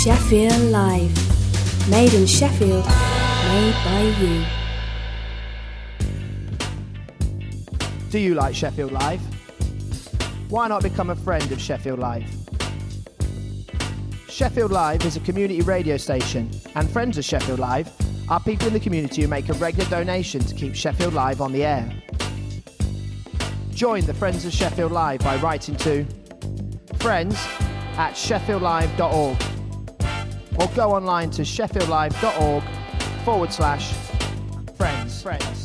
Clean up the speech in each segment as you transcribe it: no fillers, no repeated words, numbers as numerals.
Sheffield Live. Made in Sheffield, made by you. Do you like Sheffield Live? Why not become a friend of Sheffield Live? Sheffield Live is a community radio station, and friends of Sheffield Live are people in the community who make a regular donation to keep Sheffield Live on the air. Join the Friends of Sheffield Live by writing to friends@sheffieldlive.org or go online to sheffieldlive.org/friends.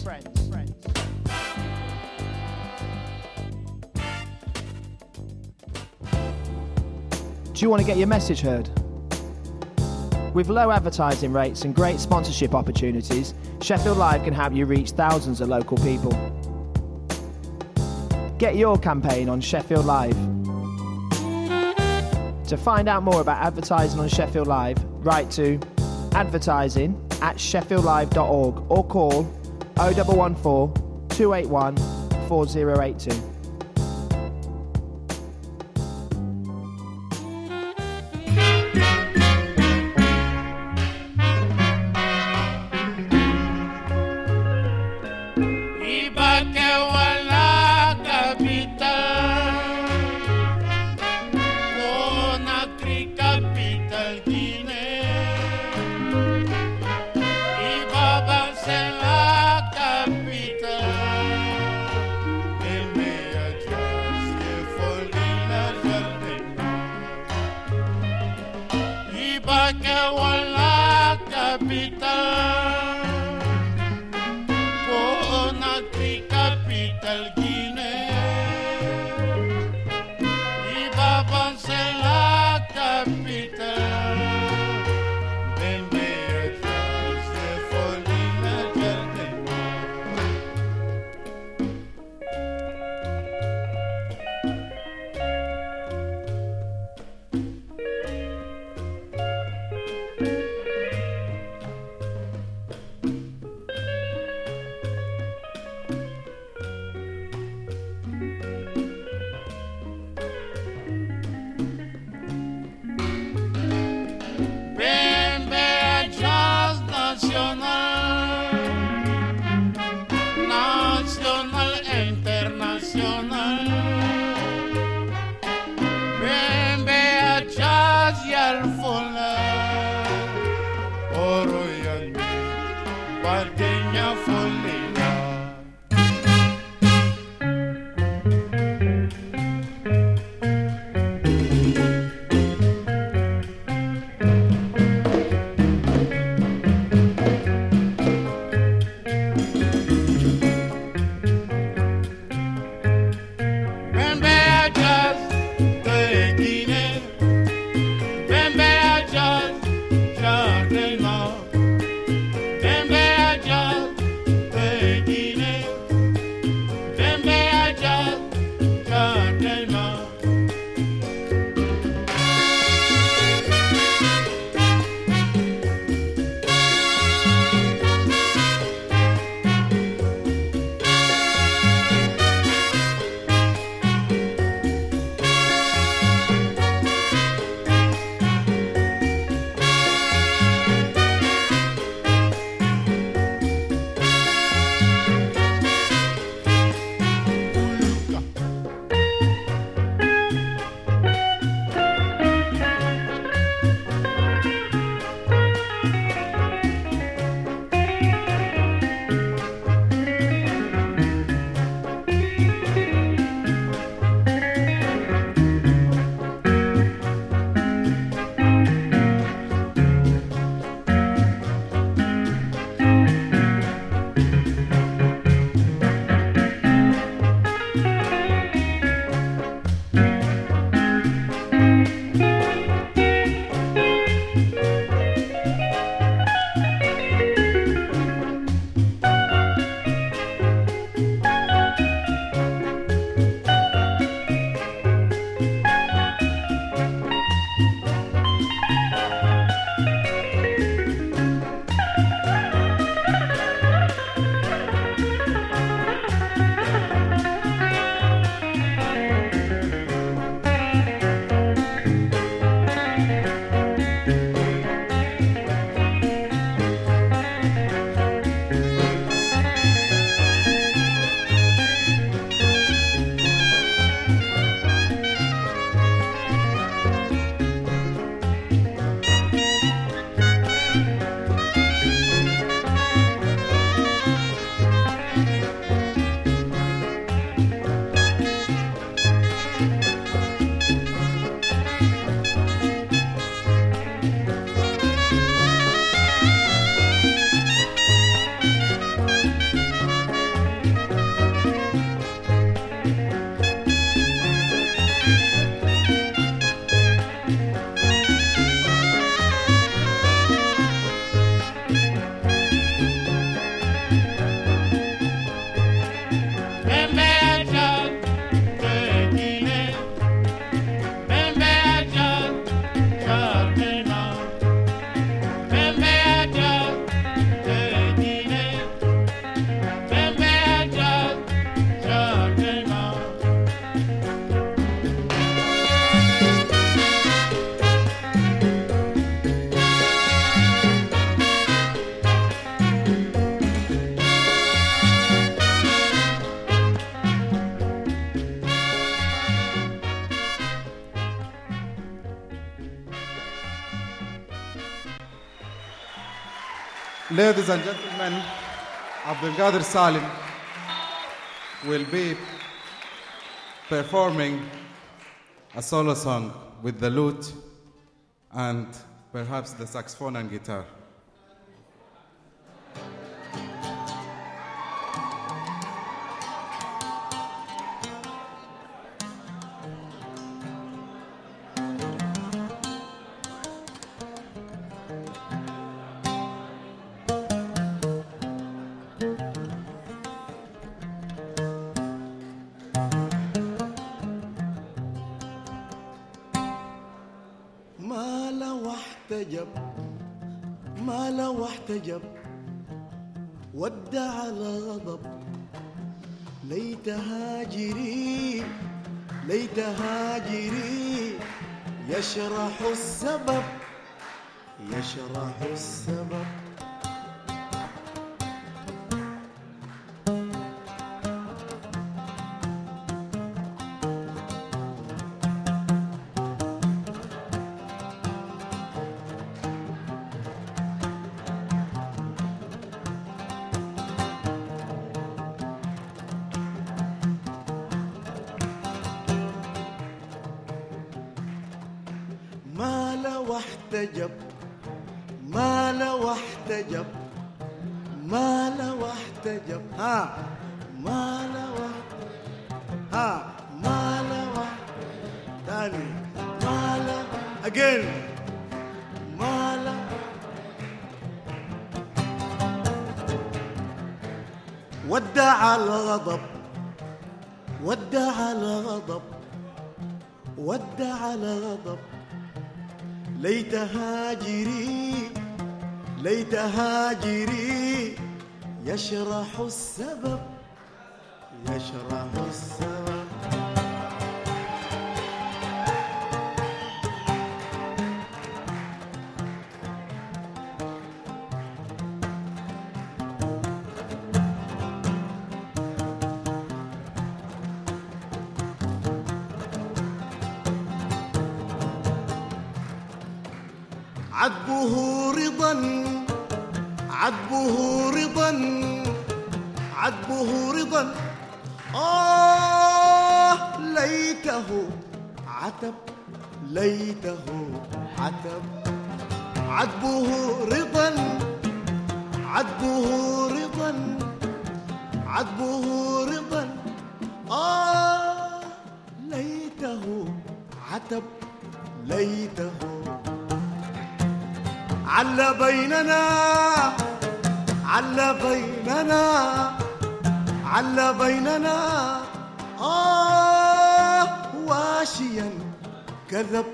Do you want to get your message heard? With low advertising rates and great sponsorship opportunities, Sheffield Live can help you reach thousands of local people. Get your campaign on Sheffield Live. To find out more about advertising on Sheffield Live, write to advertising@sheffieldlive.org or call 0114 281 4082. Bembe a jazz, Ladies and gentlemen, Abdelkader Salim will be performing a solo song with the lute and perhaps the saxophone and guitar. ما لو احتجب ودع الغضب ليت هاجري يشرح السبب ودع الغضب ليت هاجري يشرح السبب عذبه رضا ليته عتب عذبه رضا ليته عتب عل بيننا واشيا كذب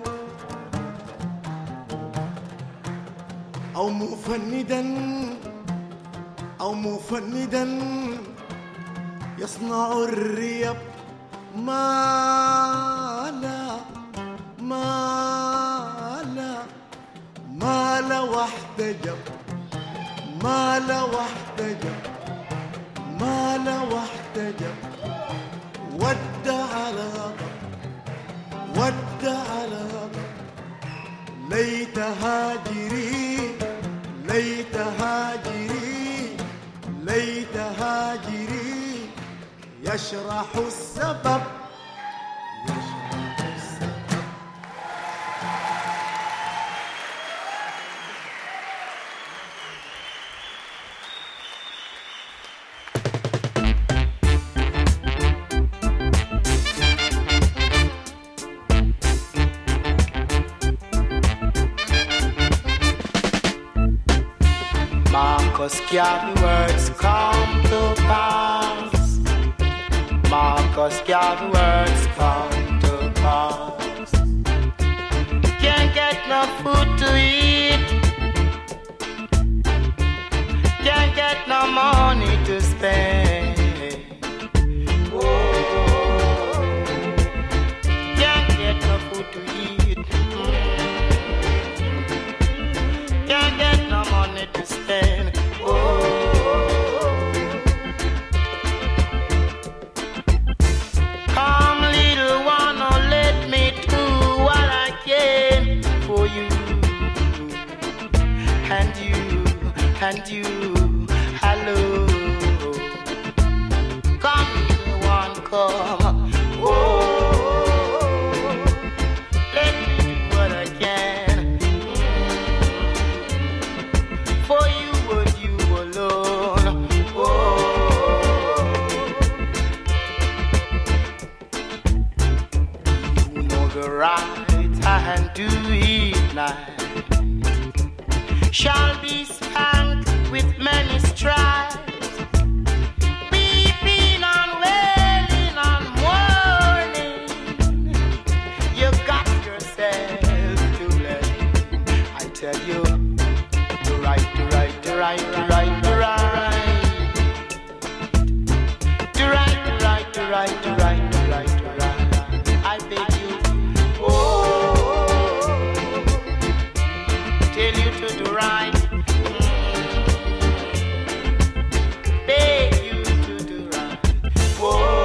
أو مفندا يصنع الريب ما لو احتجب ودع الغضب ليت هاجري يشرح السبب Marcus Garvey words come to pass. Marcus Garvey words come to pass. Can't get no food to eat. Can't get no money to spend. Oh, can't get no food to eat. Can't get no money to spend. Come little one, oh, let me do what I can for you. And and you. Hello, come, little one, come. Oh, let me do what I can for you and you alone. Oh, you know the right hand to it night shall be spanked with many stripes, weeping and wailing and mourning. You got yourself to blame. I tell you, the right, the right, the right, the right, the right, the right, the right, the right, the right, the right, the right. I beg you, oh, tell you to do right. Beg you to do right. Whoa.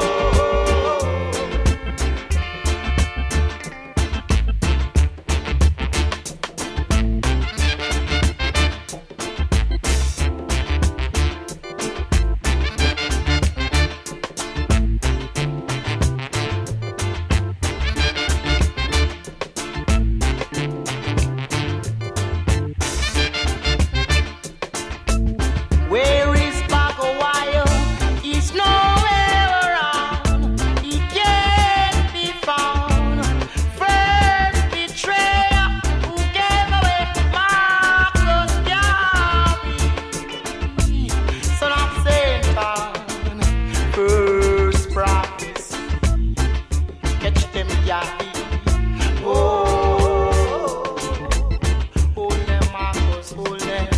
Where is Bagawire? He's nowhere around. He can't be found. First betrayer who gave away Marcus Garvey, son of Satan. First prophecy, catch them Garvey. Oh, hold them Marcus, hold them.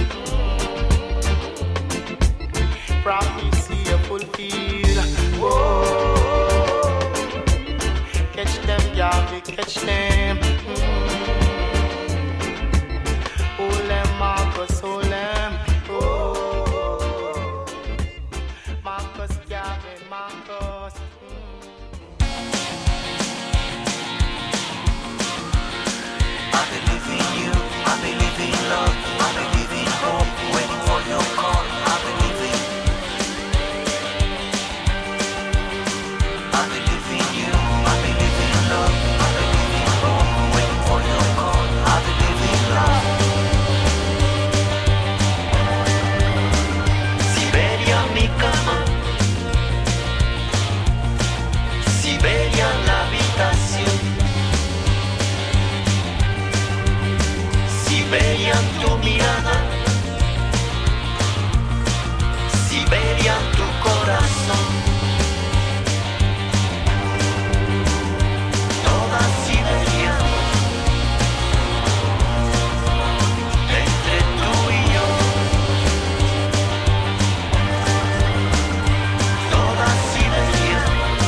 Prophecy fulfilled. Whoa, catch them, Yahweh, catch them. Hold them, Marcus, hold them. Oh, Marcus, Yahweh, Marcus. I believe in you, I believe in love, I believe in hope, waiting for your call. I believe in you, I believe in love, I believe in hope, waiting for your call. I believe in love. Siberia mi cama, Siberia la habitación, Siberia tu mirada, Siberia tu corazón. Toda Siberia, entre tú y yo. Toda Siberia,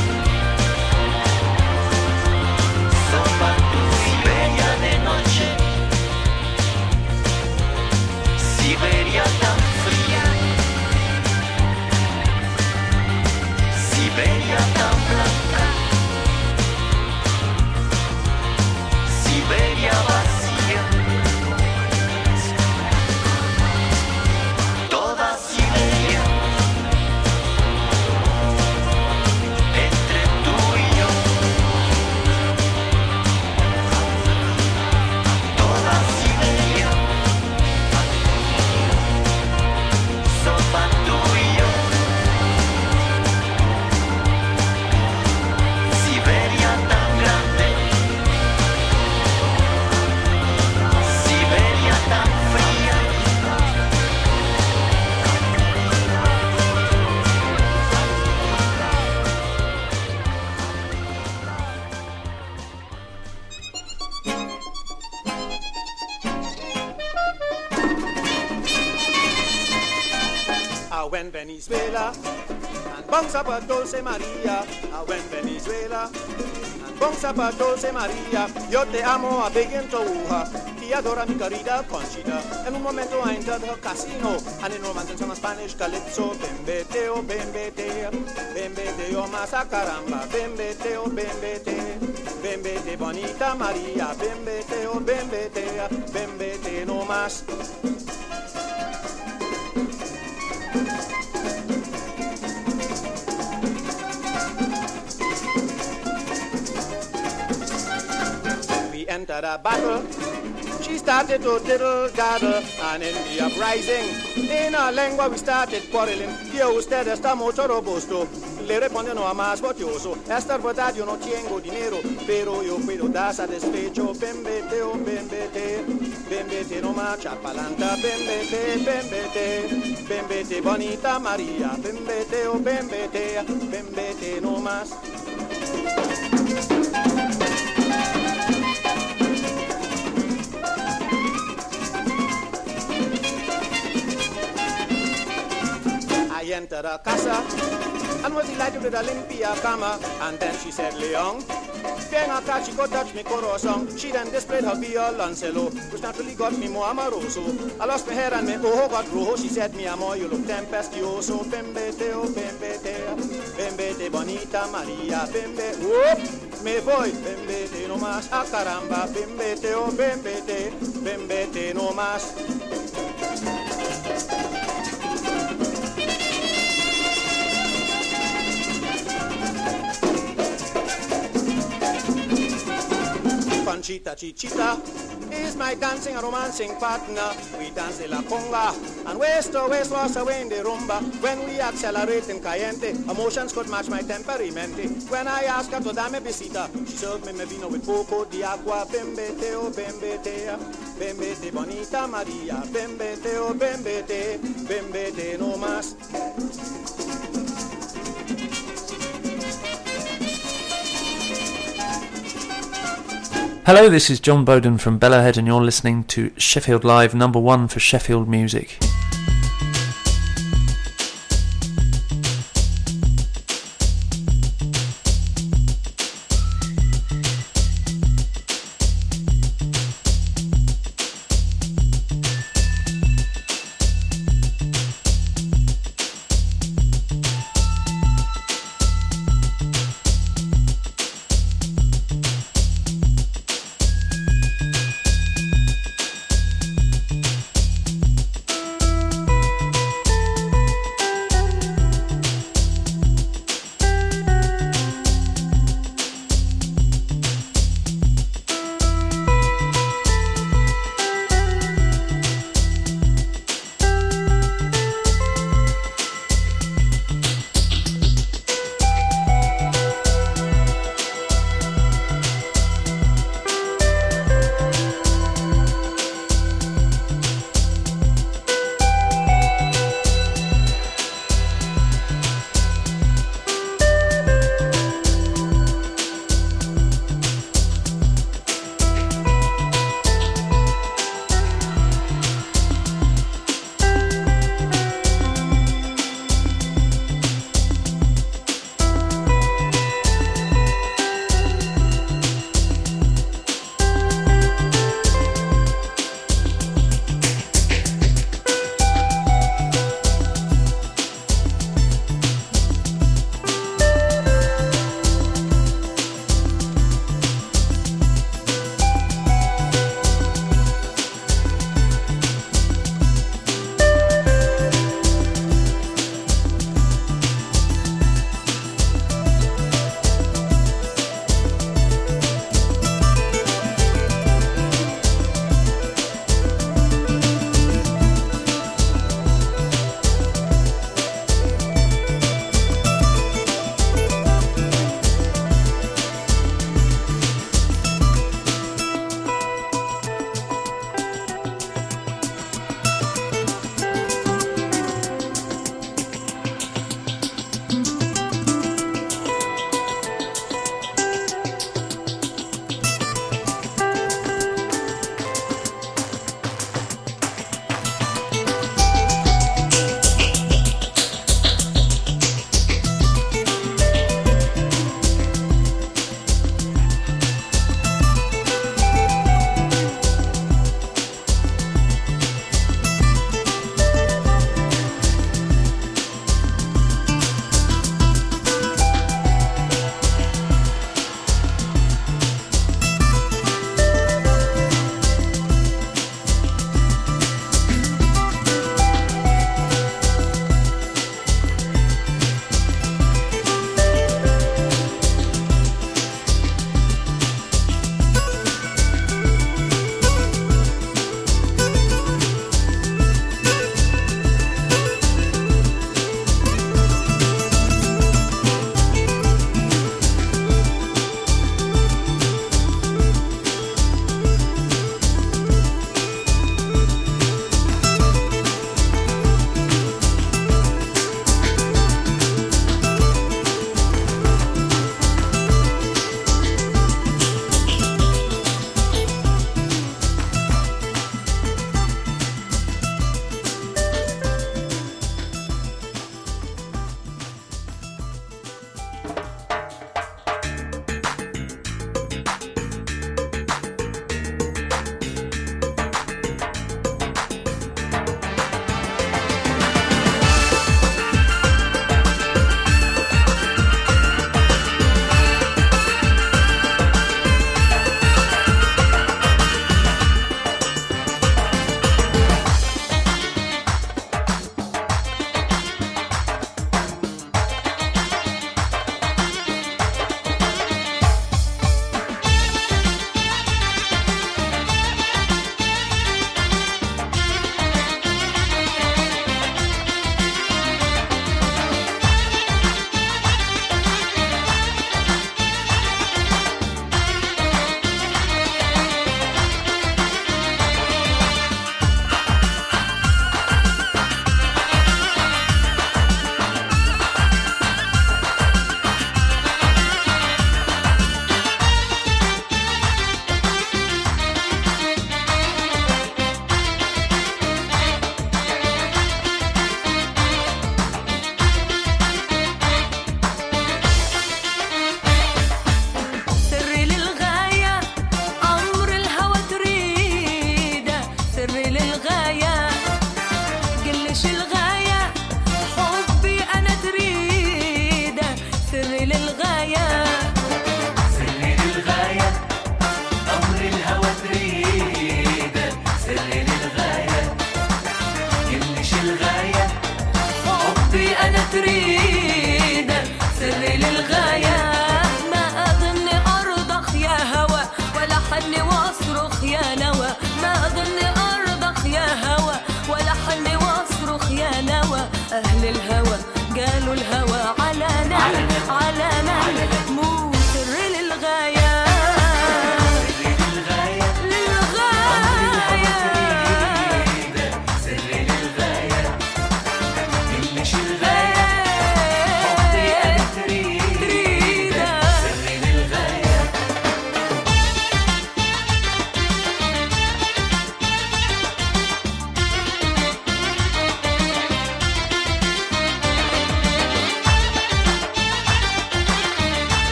sopa tu Siberia de noche. Siberia tan fría, Siberia tan blanca, Siberia vacía, toda Siberia, entre tú y yo, toda Siberia, sopa tú y yo, Siberia tan grande, Siberia tan fría. I went Venezuela and bounce up a Dulce Maria. I went Venezuela and bounce up a Dulce Maria. Yo te amo a big in Touha. Y adora mi querida Conchita. En un momento I entered her casino and in romance in Spanish calypso. Bembeteo, bembeteo, bembeteo masa caramba. Bembeteo, bembeteo, bembete bonita Maria. Bembeteo, bembetea, bembete no más. entered a battle. She started to diddle daddle, and in the uprising, in our lengua we started quarreling. Dio usted está mucho robusto, le respondono a más fotioso. Esta verdad yo no tengo dinero, pero yo puedo dar satisfecho. Bembete, oh bembete, bembete no marcha palanta. Bembete, bembete, bembete bonita María. Bembete, oh bembete, bembete no más. I entered her casa and was delighted with a limpia cama. And then she said, Leon, ven acá, chico, touch me corazón. She then displayed her violoncelo, which naturally got me more amoroso. I lost my hair and my ojo got rojo. She said, mi amor, you look tempestuoso. Bembete, oh bembete, bembete bonita María. Bembete, whoop, me voy. Bembete no más, ah caramba. Bembete, oh bembete, bembete no más. Conchita Chichita is my dancing and romancing partner. We dance de la conga and waist to waist was away in the rumba. When we accelerate in caliente, emotions could match my temperamento. When I ask her to dame visita, she served me vino with poco de agua. Bembete, oh bembete, bembete bonita María. Bembete, oh bembete, bembete no más. Hello, this is John Bowden from Bellowhead and you're listening to Sheffield Live, number 1 for Sheffield music.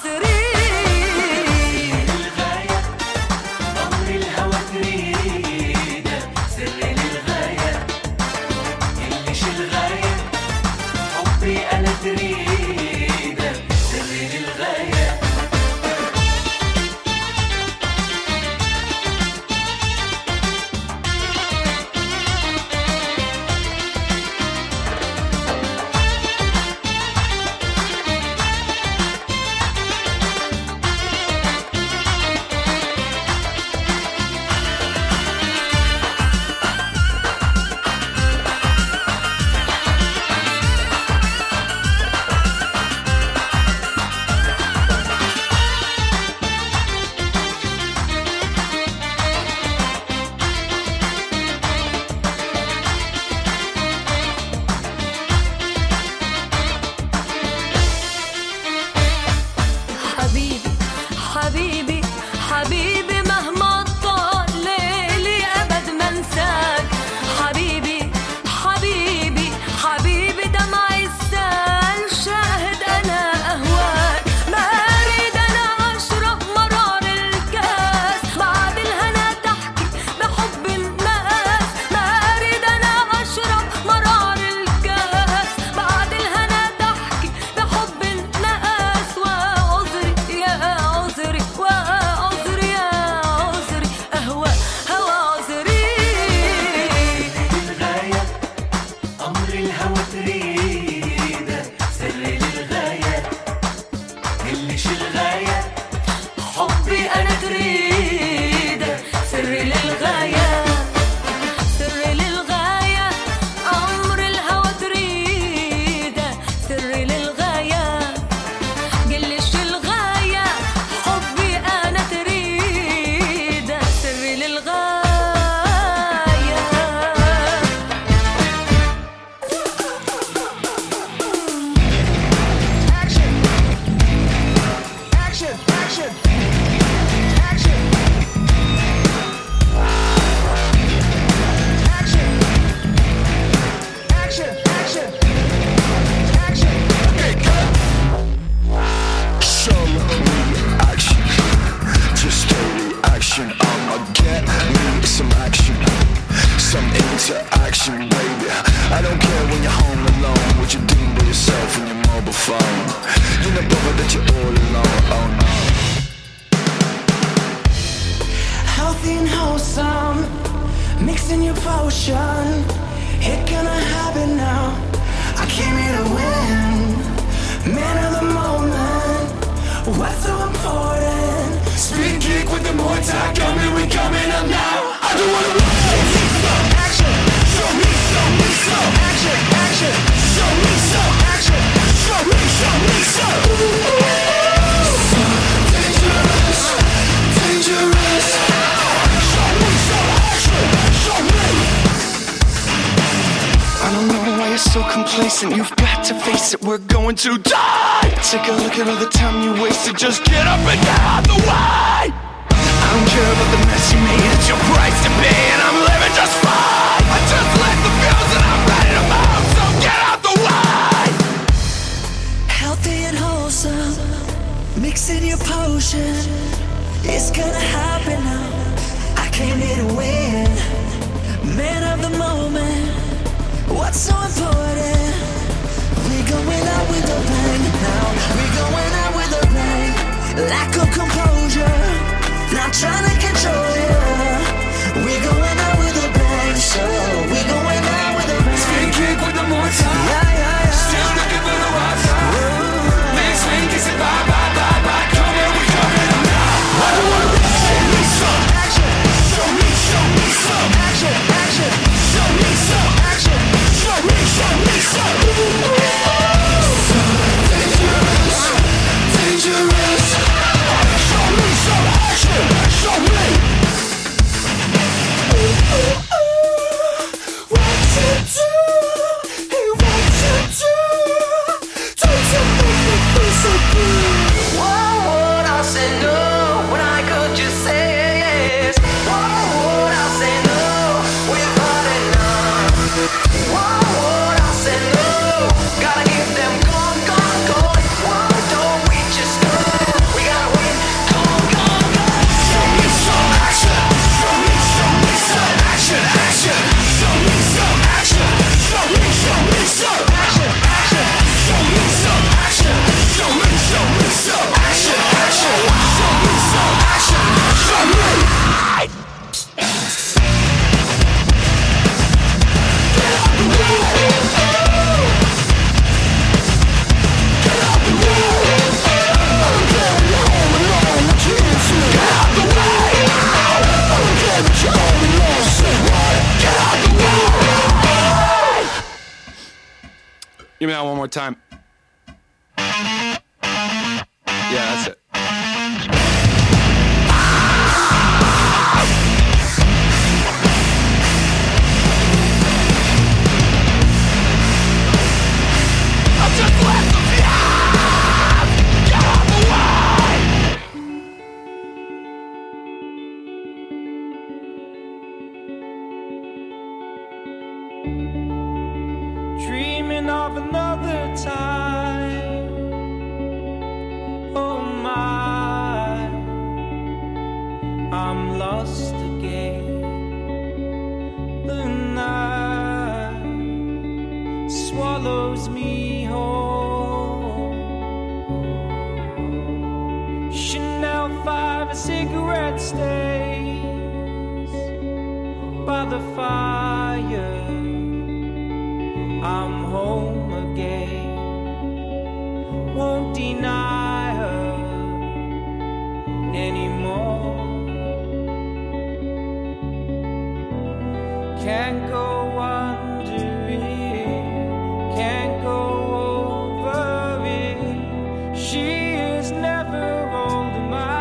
You've got to face it, we're going to die. Take a look at all the time you wasted. Just get up and get out the way. I don't care about the mess you made. It's your price to pay, and I'm living just fine. I just left the fields and I'm ready to move, so get out the way. Healthy and wholesome, mixing your potion. It's gonna happen now. I came here to win. Man of the moment. What's so important? We're going out with a bang now. We're going out with a bang. Lack of composure, not trying to control you. We're going out with a bang, so we're going out with a bang. Spin kick with the more time. Yeah. Still looking for the Wi-Fi. Big swing, kiss it, bye, bye, bye, bye. Come here, we coming up now. I don't wanna show me some action. Show me some action, action. Show me some action. Show me some. So dangerous, dangerous. Give me that one more time. Yeah, that's it. I'm just left of you. Get out the way. Dreaming of another time. Oh my, I'm lost again. The night swallows me whole. Chanel 5 cigarette stains by the fire. I'm home again. Won't deny her anymore. Can't go wondering, can't go over it. She is never old in my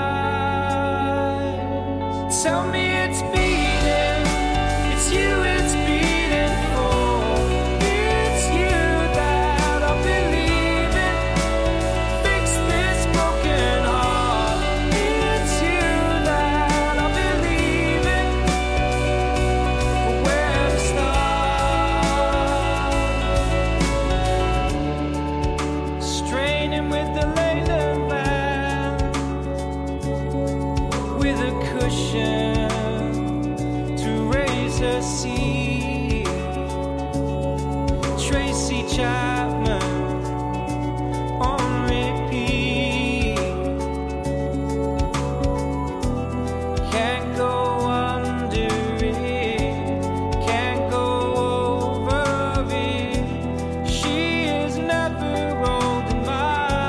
eyes. Tell me it's beating, it's you it's beating for. It's you that I believe in. Fix this broken heart. It's you that I believe in. But where to start? Straining with the Leyland band, with a cushion to raise her seat. Tracy Chapman on repeat. Can't go under it, can't go over it. She is never old in my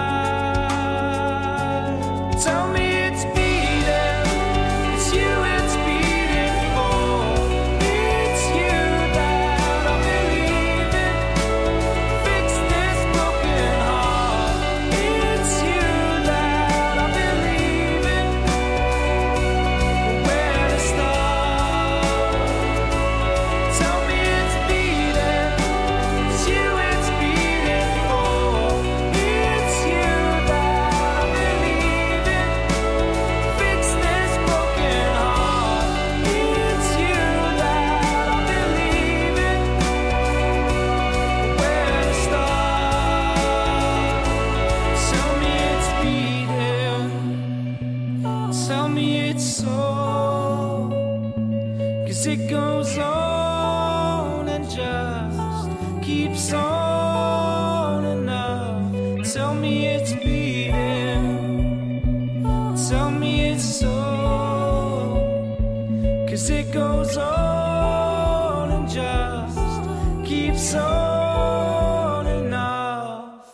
eyes. Tell me it's beating, it's you it's beating for. It's you that I believe in. Fix this broken heart. It's you that I believe in. But where to start? Tell me it's beating, it's you it's beating for. It's you that I believe in. Fix this broken heart. It's you that I believe in. But where to start? Tell me it's beating. Tell me it's so. 'Cause it goes on and just keeps on enough. Tell me it's beating. Tell me it's so. 'Cause it goes on and just keeps on enough.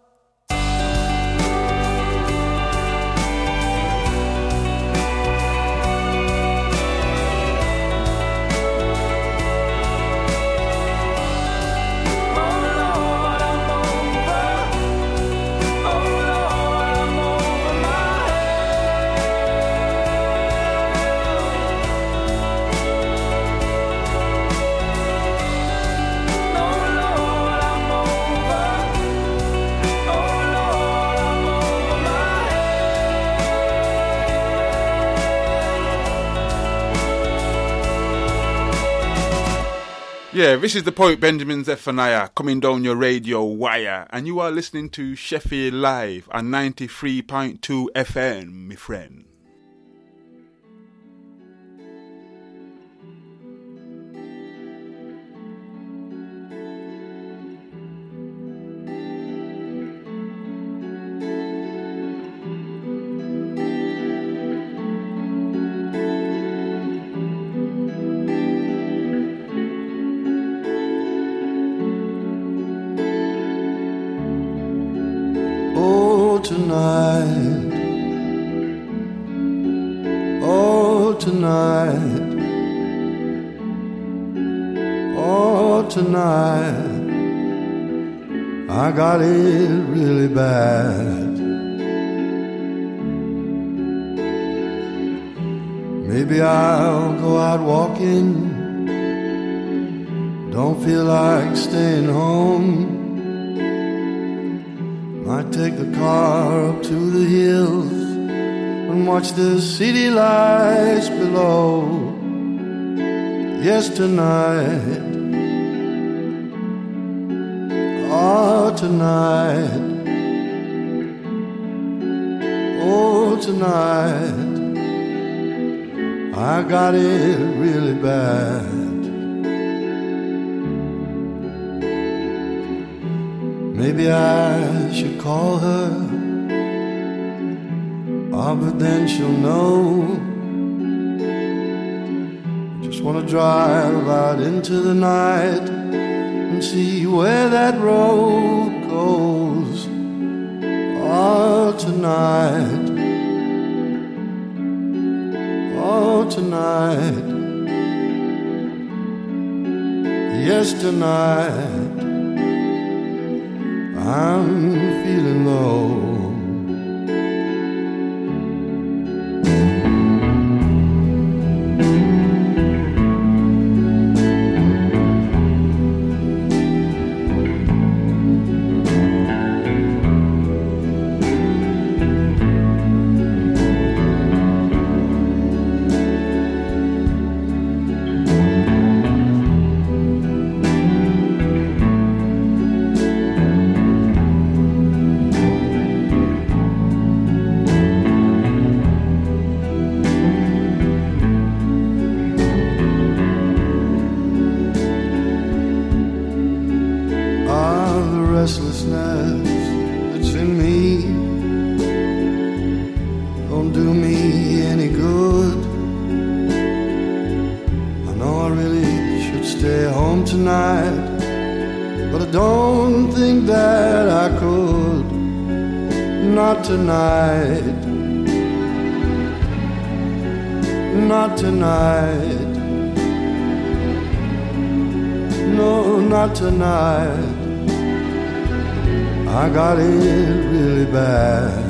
Yeah, this is the poet Benjamin Zephaniah coming down your radio wire, and you are listening to Sheffield Live on 93.2 FM, my friend. Tonight, oh tonight, oh tonight, I got it really bad. Maybe I'll go out walking. Don't feel like staying home. Might take the car up to the hills and watch the city lights below. Yes, tonight. Oh, tonight. Oh, tonight. I got it really bad. Maybe I should call her. Oh, but then she'll know. Just wanna drive out into the night and see where that road goes. Oh, tonight. Oh, tonight. Yes, tonight. I'm feeling low. Tonight, not tonight, no, not tonight. I got it really bad.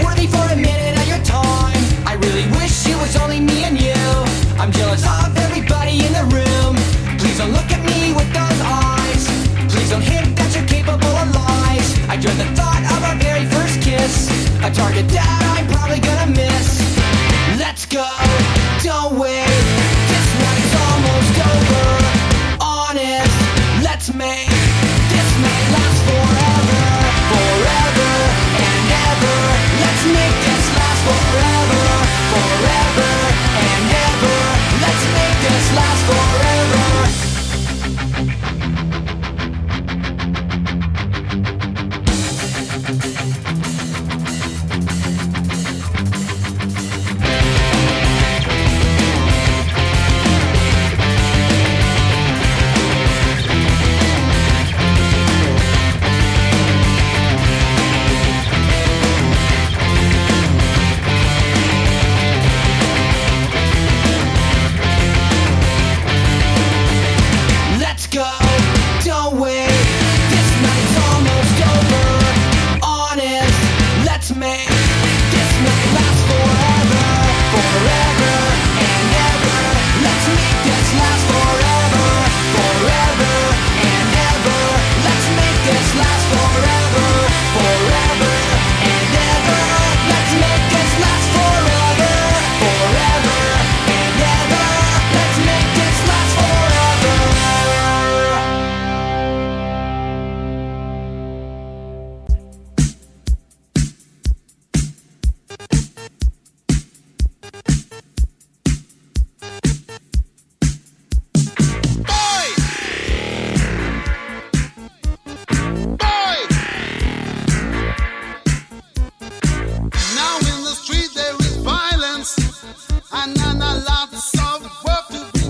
I'm jealous of everybody.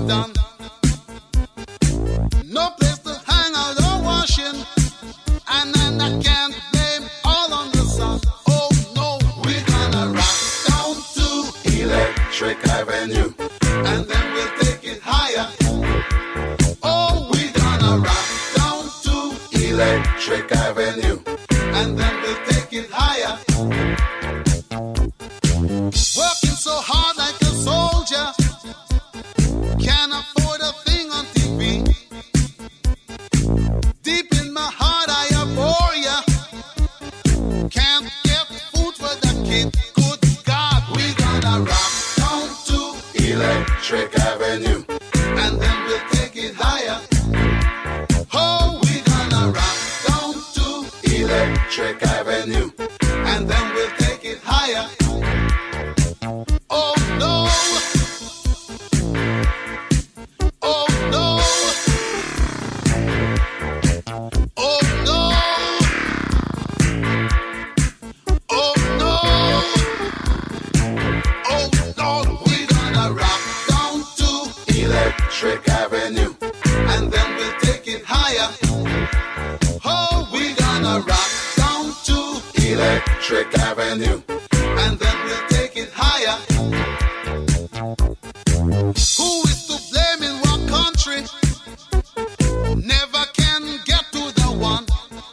done. No place to hang out or washing, and then I can't blame all on the sun. Oh no, we're gonna rock down to Electric Avenue, and then we'll take it higher. Oh, we're gonna rock down to Electric Avenue, and then we'll take it higher. Working so hard like a soldier, can't afford a thing on TV. Deep in my heart I abhor ya. Can't get food for the kid. Good God, we gonna rock down to Electric Avenue, and then we'll take it higher. Oh, we gonna rock down to Electric Avenue, and then we'll take it higher. Oh no. Oh no. Oh no. Oh no. Oh Lord, we gonna rock down to Electric Avenue, and then we'll take it higher. Oh, we gonna rock down to Electric Avenue, and then we'll take it higher. Who is to blame in what country? Never can get to the one.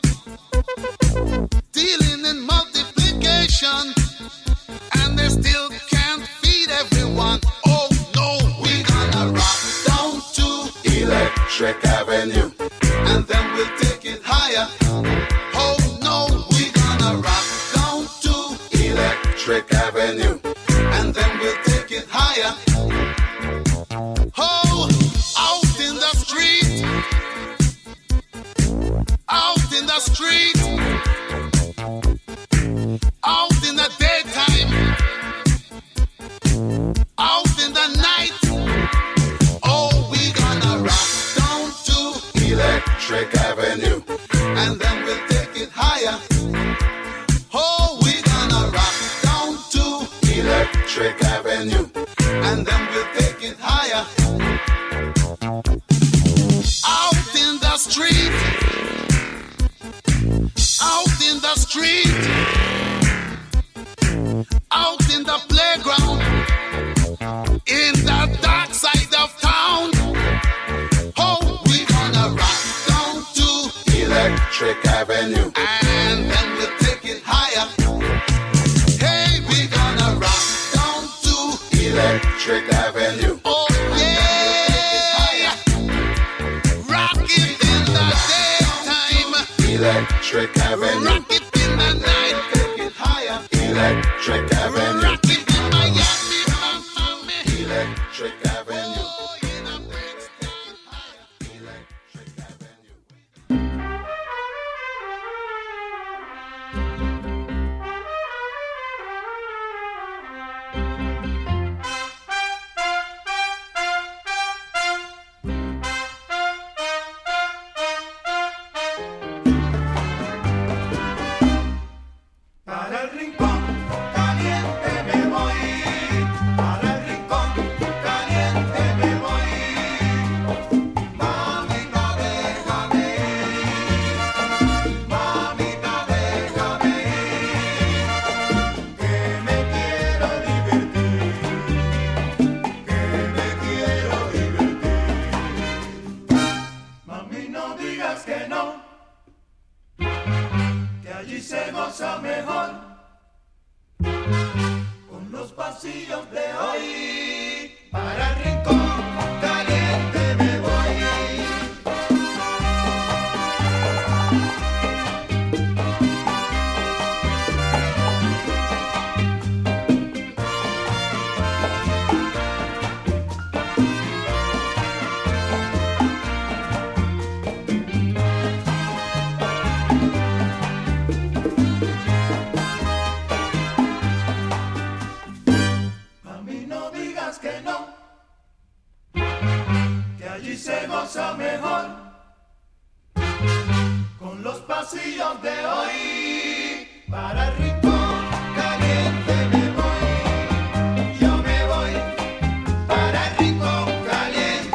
Dealing in multiplication, and they still can't feed everyone. Oh no, we gonna rock down to Electric Avenue, and then we'll take it higher. Oh no, we gonna rock down to Electric Avenue, and then we'll take it higher. Oh, out in the street, out in the street, out in the daytime, out in the night. Oh, we gonna rock down to Electric Avenue, and then we'll take it higher. Oh, we gonna rock down to Electric Avenue, and then we'll take it higher. Out in the street, out in the street, out in the playground, in the dark side of town. Oh, we gonna rock down to Electric Avenue, and then we'll take it higher. Hey, we gonna rock down to Electric Avenue, oh yeah, rock it in the daytime, Electric Avenue, rock it in the night, take it higher. Electric Avenue, Rock it in Miami, Miami. Electric Avenue, Oh, in the Bronx, take it higher. Electric Avenue. Para el rincón caliente me voy, para el rincón caliente me voy. Mamita déjame ir, mamita déjame ir, que me quiero divertir, que me quiero divertir. Mami, no digas que no, que allí se goza mejor con los pasillos de hoy. Para el rincón caliente me voy. Mami, no digas que no, que allí se goza mejor con los pasillos de hoy. Para el rincón caliente me voy, yo me voy para el rincón caliente.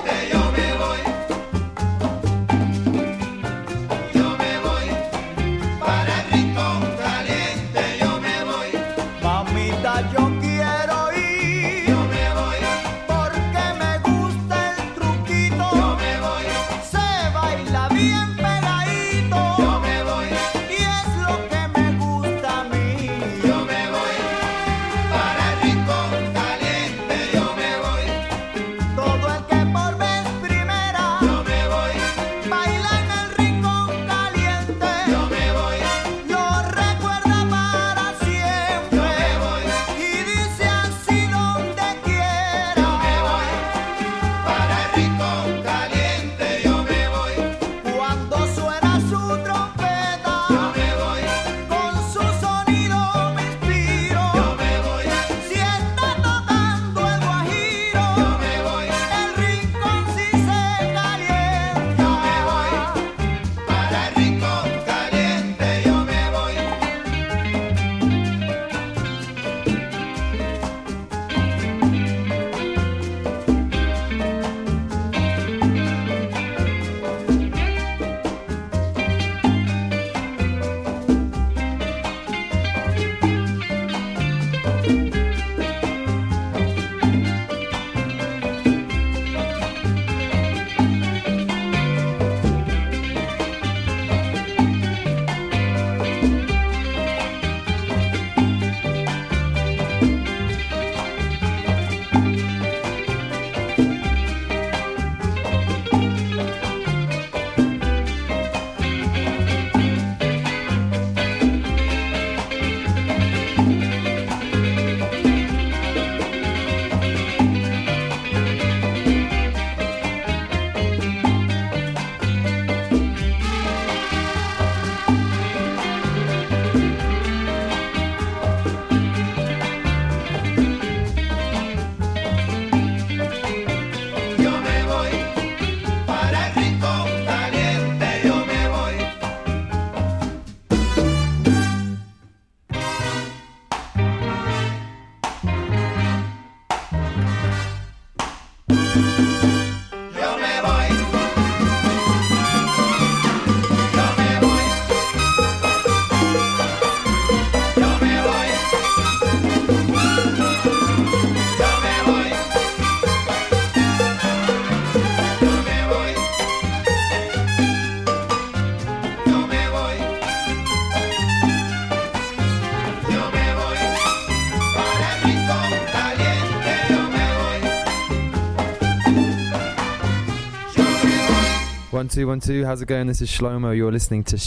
One, two. How's it going? This is Shlomo. You're listening to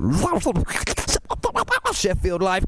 Sheffield Live.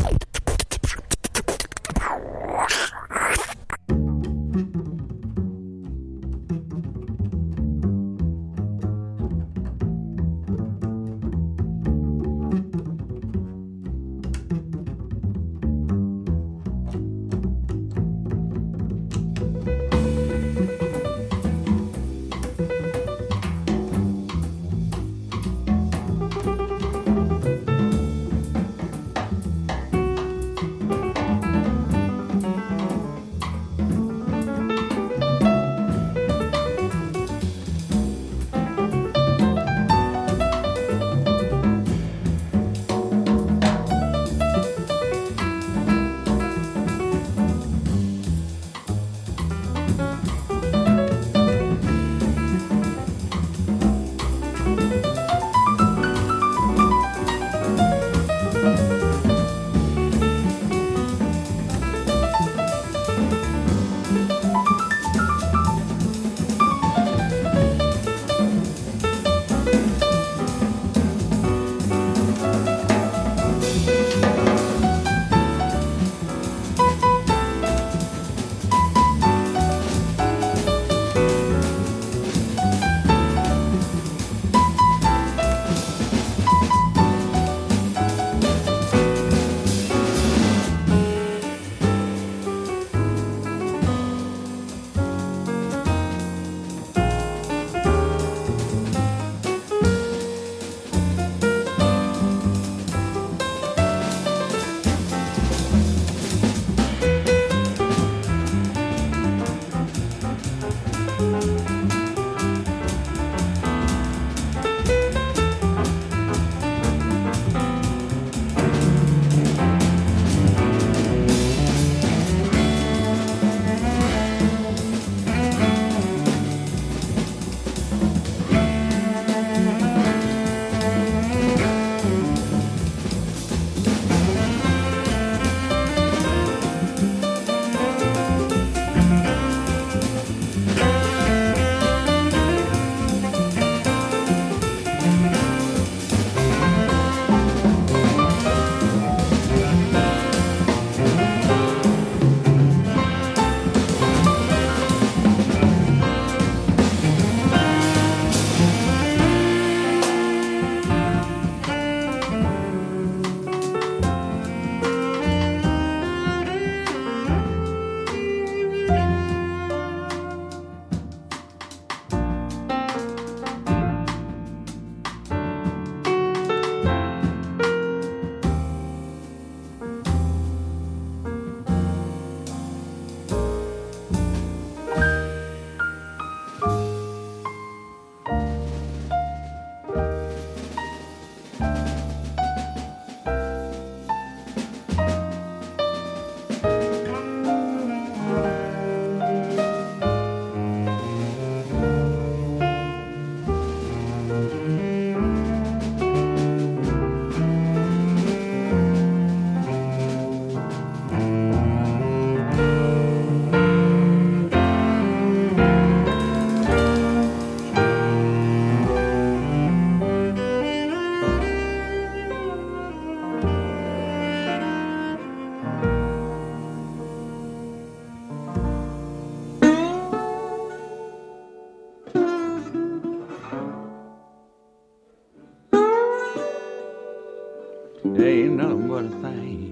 Ain't nothing but a thing.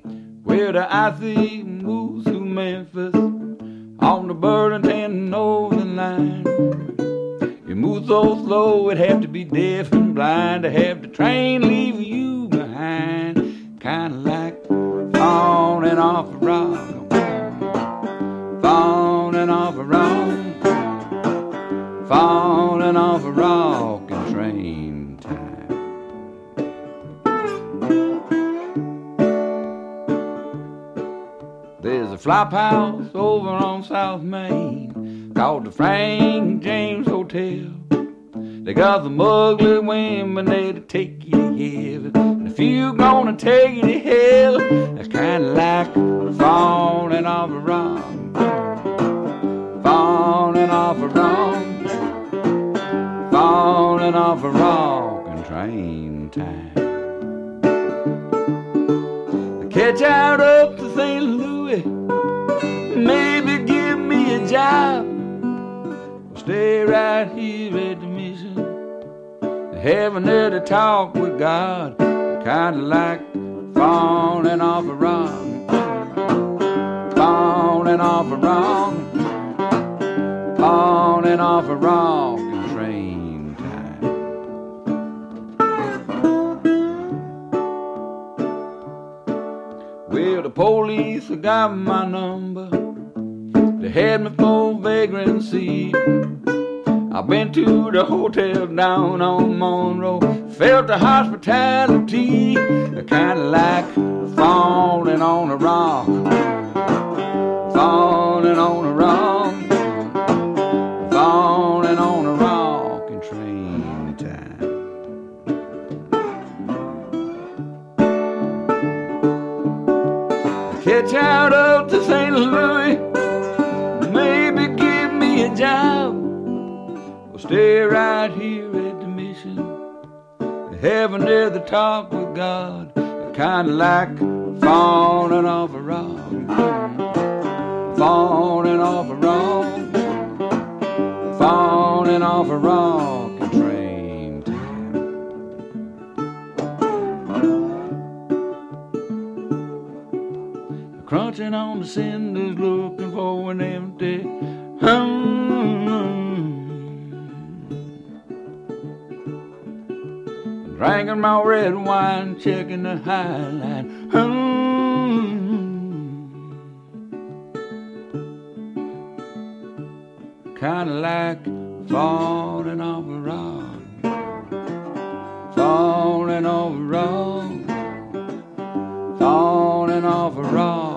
Where the icy moves through Memphis on the Burlington North mind. You move so slow, it'd have to be deaf and blind to have the train leave you behind. Kinda like falling off a rock, falling off a rock, falling off a rock and train time. There's a flop house over on South Main called the Frank James Hotel. They got the ugly women that'll take you to heaven, and if you gonna take you to hell, that's kinda like falling off a rock, falling off a rock, falling off a rock and train time. Catch out up to St. Louis, maybe give me a job. Stay right here at the mission, having there to talk with God. Kinda like falling off a rock, falling off a rock, falling off a rock and train time. Well, the police got my number. They had me for vagrancy. I've been to the hotel down on Monroe, felt the hospitality, kinda like falling on a rock, falling on a rock, falling on a rock and train time. Catch out up to St. Louis, maybe give me a job. Stay right here at the mission, heaven near the top with God. Kinda like falling off a rock, falling off a rock, falling off a rock and train time. Crunching on the cinders, looking for an empty drinking my red wine, checking the high line. Kinda like falling off a rock, falling off a rock, falling off a rock.